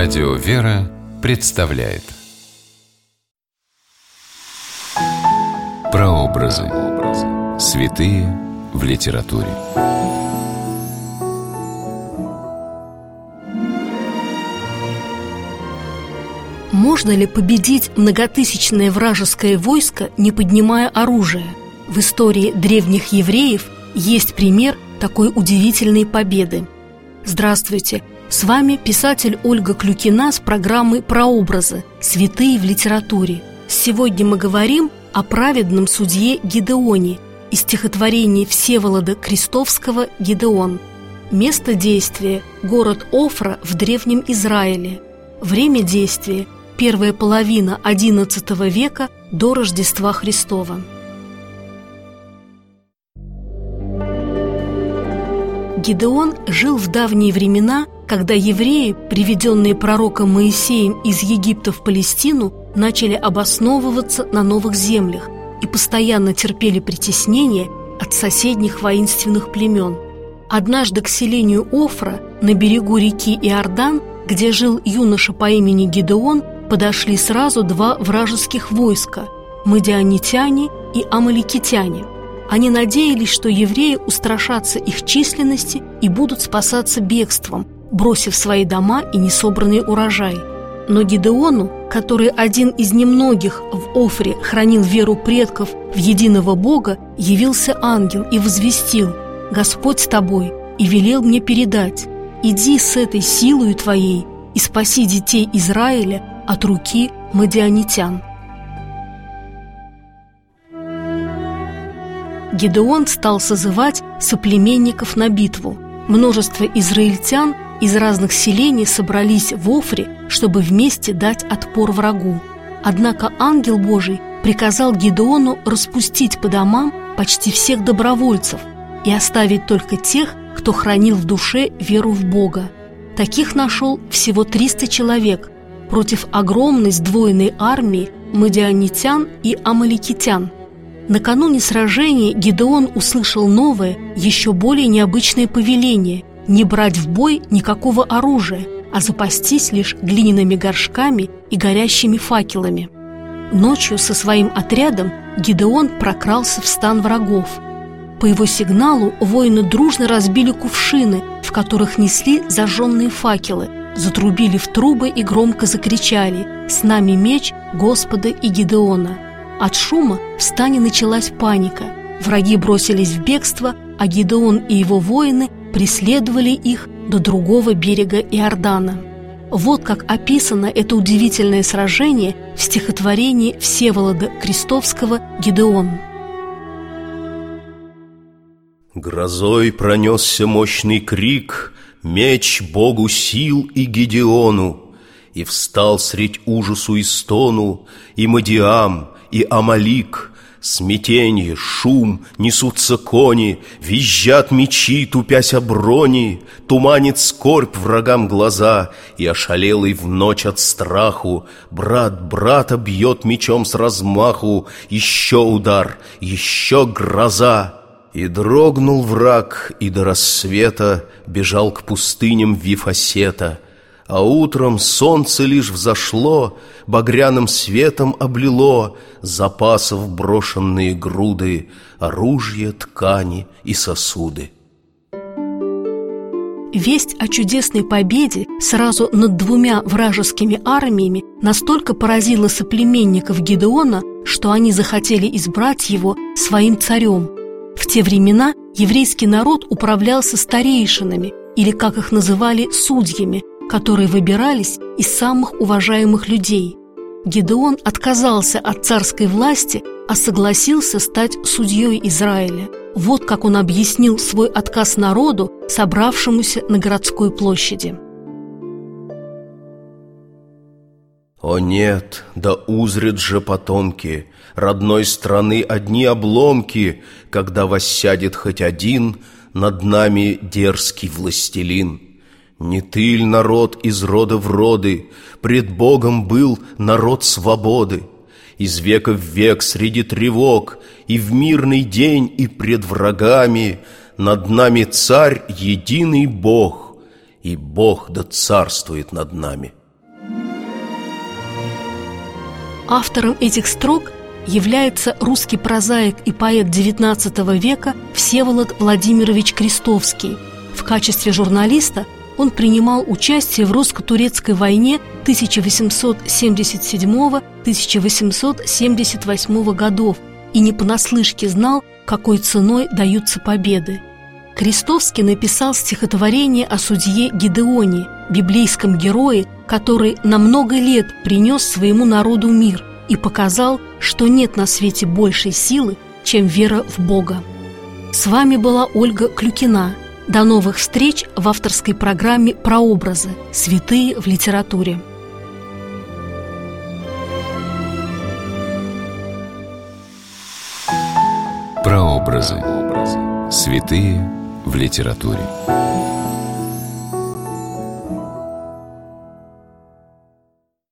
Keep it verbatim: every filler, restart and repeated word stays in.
Радио «Вера» представляет Прообразы. Святые в литературе. Можно ли победить многотысячное вражеское войско, не поднимая оружие? В истории древних евреев есть пример такой удивительной победы. Здравствуйте! С вами писатель Ольга Клюкина с программой «Прообразы. Святые в литературе». Сегодня мы говорим о праведном судье Гидеоне из стихотворения Всеволода Крестовского «Гидеон». Место действия – город Офра в Древнем Израиле. Время действия – первая половина одиннадцатого века до Рождества Христова. Гидеон жил в давние времена, когда евреи, приведенные пророком Моисеем из Египта в Палестину, начали обосновываться на новых землях и постоянно терпели притеснение от соседних воинственных племен. Однажды к селению Офра на берегу реки Иордан, где жил юноша по имени Гидеон, подошли сразу два вражеских войска – мадианитяне и амаликитяне. Они надеялись, что евреи устрашатся их численности и будут спасаться бегством, бросив свои дома и несобранный урожай. Но Гидеону, который один из немногих в Офре хранил веру предков в единого Бога, явился ангел и возвестил: «Господь с тобой, и велел мне передать: иди с этой силою твоей и спаси детей Израиля от руки мадианитян». Гидеон стал созывать соплеменников на битву. Множество израильтян из разных селений собрались в Офре, чтобы вместе дать отпор врагу. Однако ангел Божий приказал Гидеону распустить по домам почти всех добровольцев и оставить только тех, кто хранил в душе веру в Бога. Таких нашел всего триста человек против огромной сдвоенной армии мадианитян и амаликитян. Накануне сражения Гидеон услышал новое, еще более необычное повеление – не брать в бой никакого оружия, а запастись лишь глиняными горшками и горящими факелами. Ночью со своим отрядом Гидеон прокрался в стан врагов. По его сигналу воины дружно разбили кувшины, в которых несли зажженные факелы, затрубили в трубы и громко закричали: «С нами меч Господа и Гидеона». От шума в стане началась паника. Враги бросились в бегство, а Гидеон и его воины преследовали их до другого берега Иордана. Вот как описано это удивительное сражение в стихотворении Всеволода Крестовского «Гидеон». Грозой пронесся мощный крик: «Меч Богу сил и Гидеону!» И встал средь ужасу и стону и Мадиам, и Амалик. Смятенье, шум, несутся кони, визжат мечи, тупясь о брони, туманит скорбь врагам глаза, и ошалелый в ночь от страху брат брата бьет мечом с размаху. Еще удар, еще гроза. И дрогнул враг, и до рассвета бежал к пустыням Вифосета. А утром солнце лишь взошло, багряным светом облило запасов брошенные груды, оружие, ткани и сосуды. Весть о чудесной победе сразу над двумя вражескими армиями настолько поразила соплеменников Гидеона, что они захотели избрать его своим царем. В те времена еврейский народ управлялся старейшинами, или, как их называли, судьями, которые выбирались из самых уважаемых людей. Гидеон отказался от царской власти, а согласился стать судьей Израиля. Вот как он объяснил свой отказ народу, собравшемуся на городской площади. «О нет, да узрят же потомки родной страны одни обломки, когда воссядет хоть один над нами дерзкий властелин. Не ты ль, народ из рода в роды, пред Богом был народ свободы? Из века в век среди тревог, и в мирный день, и пред врагами над нами царь единый Бог, и Бог да царствует над нами. Автором этих строк является русский прозаик и поэт девятнадцатого века Всеволод Владимирович Крестовский. В качестве журналиста он принимал участие в русско-турецкой войне тысяча восемьсот семьдесят седьмого — тысяча восемьсот семьдесят восьмого годов и не понаслышке знал, какой ценой даются победы. Крестовский написал стихотворение о судье Гидеоне, библейском герое, который на много лет принес своему народу мир и показал, что нет на свете большей силы, чем вера в Бога. С вами была Ольга Клюкина. До новых встреч в авторской программе «Прообразы. Святые в литературе». Прообразы. Святые в литературе.